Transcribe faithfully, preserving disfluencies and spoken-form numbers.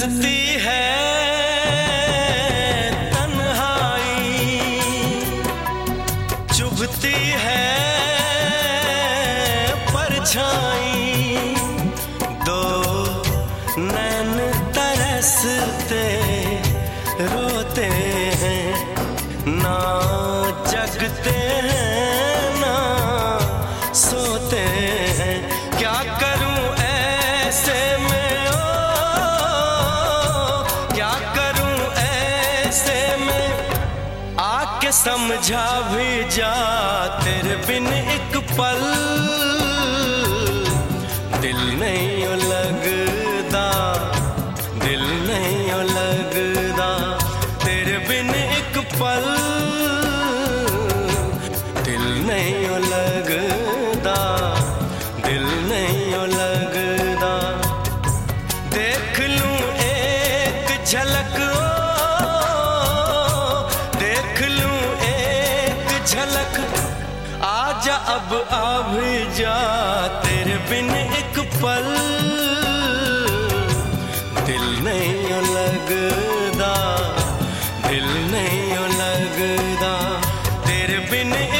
तरसती है तन्हाई, चुभती है परछाई, दो नैन तरसते रोते हैं, ना जगते हैं ना सोते हैं। क्या करूं ऐसे में, ओ क्या करूं ऐसे में, आके समझा भी जा। तेरे बिन एक पल दिल नहीं लगदा, दिल नहीं लगदा। तेरे बिन एक पल दिल नहीं लगदा, दिल नहीं लगदा। देख लूं एक झलक, ओ देख लूं एक झलक, आजा अब आ भी जा। तेरे बिन एक पल दिल नहीं लगदा, दिल नहीं लगदा। तेरे बिन